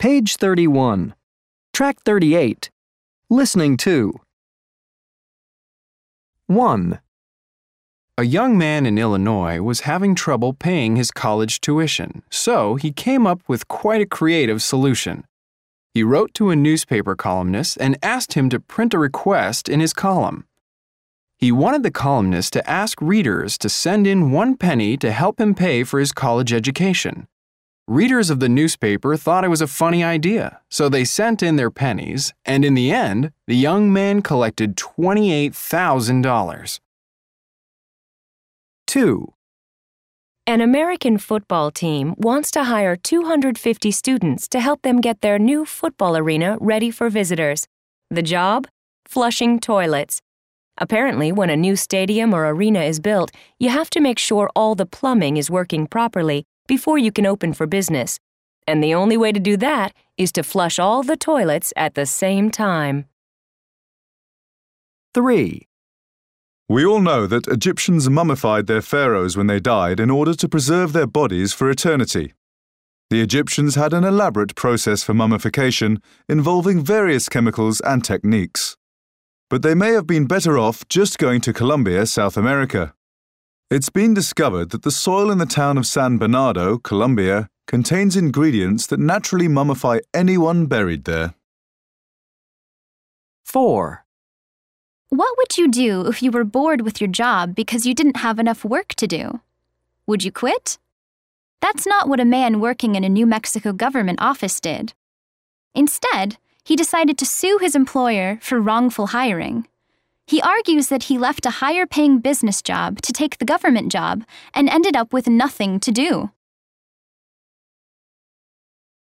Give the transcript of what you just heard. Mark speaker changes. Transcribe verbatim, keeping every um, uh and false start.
Speaker 1: Page thirty-one. Track thirty-eight. Listening to. one.
Speaker 2: A young man in Illinois was having trouble paying his college tuition, so he came up with quite a creative solution. He wrote to a newspaper columnist and asked him to print a request in his column. He wanted the columnist to ask readers to send in one penny to help him pay for his college education. Readers of the newspaper thought it was a funny idea, so they sent in their pennies, and in the end, the young man collected twenty-eight thousand dollars.
Speaker 1: two.
Speaker 3: An American football team wants to hire two hundred fifty students to help them get their new football arena ready for visitors. The job? Flushing toilets. Apparently, when a new stadium or arena is built, you have to make sure all the plumbing is working properly before you can open for business. And the only way to do that is to flush all the toilets at the same time.
Speaker 1: three.
Speaker 4: We all know that Egyptians mummified their pharaohs when they died in order to preserve their bodies for eternity. The Egyptians had an elaborate process for mummification involving various chemicals and techniques. But they may have been better off just going to Colombia, South America. It's been discovered that the soil in the town of San Bernardo, Colombia, contains ingredients that naturally mummify anyone buried there.
Speaker 1: four.
Speaker 5: What would you do if you were bored with your job because you didn't have enough work to do? Would you quit? That's not what a man working in a New Mexico government office did. Instead, he decided to sue his employer for wrongful hiring. He argues that he left a higher-paying business job to take the government job and ended up with nothing to do.